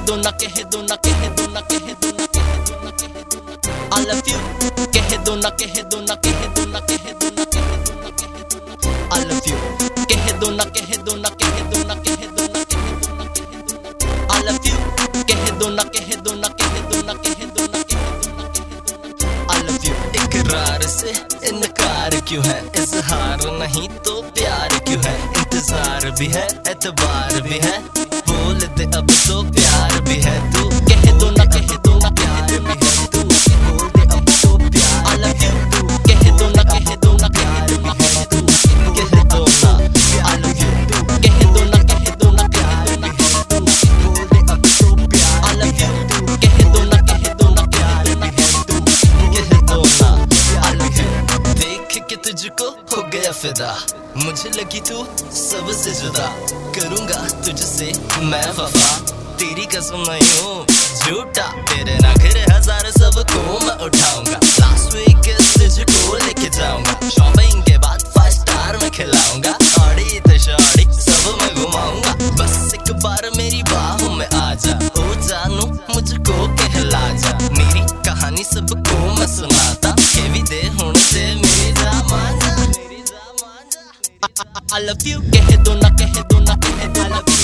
दो ना, कह दो ना, कह दो ना, कह दो ना, कह दो ना, कह दो ना, I love you, कह दो ना, कह दो ना, कह दो ना, कह दो ना, कह दो ना, कह दो ना, I love you, कह दो ना, कह दो ना, कह दो ना, कह दो ना, कह दो ना, कह दो ना, I love you, कह दो ना, कह दो ना, कह दो ना, कह दो ना, कह दो ना, कह दो ना, I love you। इकरार से इनकार क्यों है, इजहार नहीं तो प्यार क्यों है, इंतजार भी है एतबार भी है, बोल दे अब तो प्यार भी है। तू कह दो ना, कह दो ना, प्यार भी है, तू बोल दे अब तो प्यार I love you, तू कह दो ना, कह दो ना, प्यार भी है, तू कह दो ना I love you, तू कह दो ना, कह दो ना, प्यार भी है, तू बोल दे अब तो प्यार I love you, तू कह दो ना, कह दो ना, प्यार भी है, तू कह दो ना I love you। देख के तुझको हो गया फिदा, मुझे लगी तू सबसे जुदा, करूंगा तुझसे मैं वफा, तेरी कसम नहीं हूँ झूठा, तेरे नखरे हजार सबको मैं उठाऊंगा, लास्ट वीक तुझको लेके जाऊंगा, शॉपिंग के बाद 5 स्टार में खिलाऊंगा, ऑडी तो शॉडी सब मैं घुमाऊंगा, बस एक बार मेरी बाहों में आ जा, ओ जानू मुझको कहला जा, मेरी कहानी सबको मैं सुनाता, केवी दे होने से मेरी जा मान जा, I love you, कह दो ना, कह दो ना, कह दो ना।